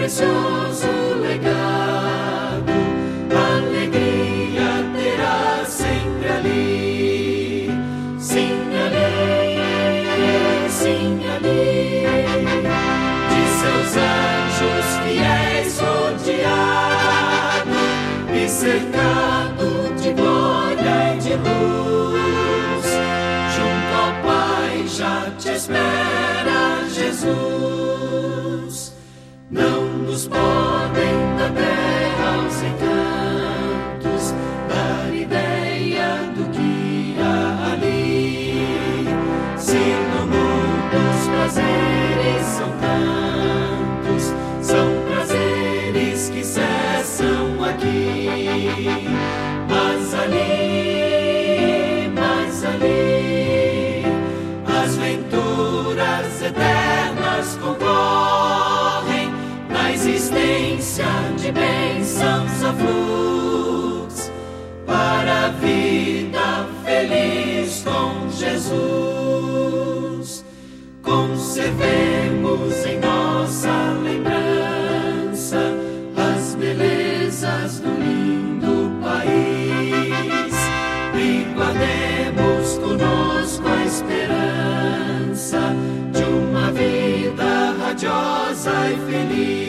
precioso legado, alegria terá sempre ali, sim ali, sim ali, de seus anjos fiéis rodeado e cercado de glória e de luz, junto ao Pai já te espera Jesus. Não nos podem da terra os encantos dar ideia do que há ali. Se no mundo os prazeres são tantos, são prazeres que cessam aqui. Mas ali, as venturas eternas concorrem na existência de bênçãos a flux para a vida feliz com Jesus. Conservemos em nossa lembrança as belezas do lindo país e guardemos conosco a esperança de uma vida radiosa e feliz.